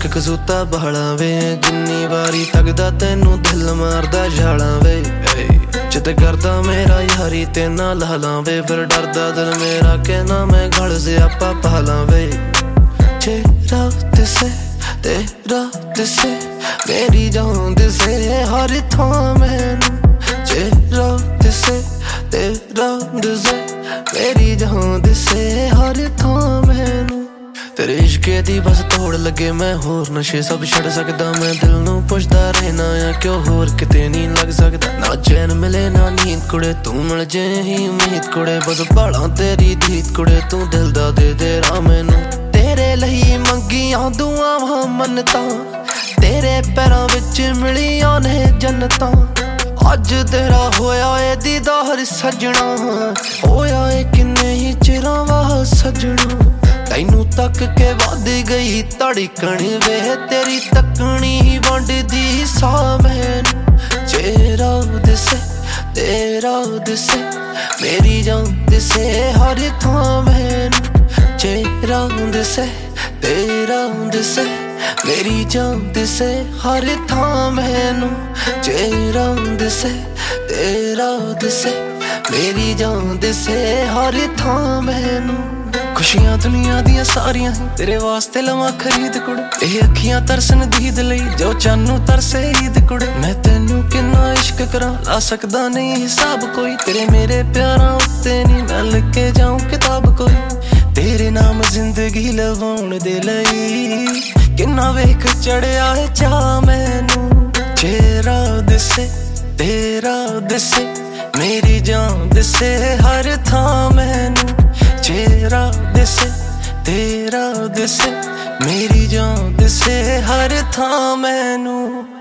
ਕਸੂਤਾ ਬਹਲਾ ਵੇ ਜਿੰਨੀ ਵਾਰੀ ਤੱਕਦਾ ਤੈਨੂੰ ਦਿਲ ਮਾਰਦਾ ਛਾਲਾਂ ਵੇ ਜਿੱਦ ਕਰਦਾ ਮੇਰਾ ਯਾਰੀ ਤੇ ਨਾ ਲਾਲਾਂ ਵੇ ਫਿਰ ਡਰਦਾ ਦਿਲ ਮੇਰਾ ਕਿ ਨਾ ਮੈਂ ਗਲ ਸਿਆਪਾ ਪਾ ਲਾਂ ਵੇ ਚਿਹਰਾ ਦਿਸੇ ਮੇਰੀ ਜਾਨ ਦਿਸੇ ਹਰ ਥਾਂ ਮੈਨੂੰ ਚਿਹਰਾ ਦਿਸੇ ਮੇਰੀ ਜਾਨ ਦਿਸੇ ਹਰ ਥਾਂ ਮੈਨੂੰ तेरे इश्के दी बस तोड़ लगे मैं होर नशे सब छड़ सकदा मैं दिल नूं पुछदा रहना आ क्यों होर किते नहीं लग सकदा ना चैन मिले ना नींद कुड़े तू मिल जे ही उम्मीद कुड़े बस भाला तेरी दीद कुड़े तू दिल दा दे राह मैनू तेरे लई मंगियां दुआवां मन्नतां तेरे पैरां विच मिलियां ने जन्नतां अज तेरा होया ए दीदार सजना होया ए किन्ने ही चिरां वाह सजना तैनू तक के वध गई धड़कन वे तेरी तकनी वंडदी सा मैनू चेहरा दिसे तेरा दिसे मेरी जान दिसे हर थां मैनू चेहरा दिसे तेरा दिसे मेरी जान दिसे हर थां मैनू चेहरा दिसे तेरा दिसे मेरी जान दिसे हर थां मैनू खुशियां दुनिया दियां सारियां तेरे वास्ते लवां खरीद कुड़े ਇਹ ਅੱਖੀਆਂ ਤਰਸਨ ਦੀਦ ਲਈ ਜੋ ਚਾਨੂ ਤਰਸੇ ਈਦ ਕੁੜੇ ਮੈਂ ਤੈਨੂੰ ਕਿੰਨਾ ਇਸ਼ਕ ਕਰਾਂ ਲਾ ਸਕਦਾ ਨਹੀਂ ਹਿਸਾਬ ਕੋਈ ਤੇਰੇ ਮੇਰੇ ਪਿਆਰਾਂ ਉੱਤੇ ਨਹੀਂ ਮੈਂ ਲਿਖ ਕੇ ਜਾਊਂ ਕਿਤਾਬ ਕੋਈ ਤੇਰੇ ਨਾਮ ਜ਼ਿੰਦਗੀ ਲਵਾਉਣ ਦੇ ਲਈ ਕਿੰਨਾ ਵੇਖ ਚੜਿਆ ਏ ਚਾਹ ਮੈਨੂੰ ਚਿਹਰਾ ਦਿਸੇ ਤੇਰਾ ਦਿਸੇ ਮੇਰੀ ਜਾਨ ਦਿਸੇ ਹਰ ਥਾਂ ਮੈਨੂੰ चेहरा दिसे तेरा दिसे मेरी जान दिसे हर थां मैनू।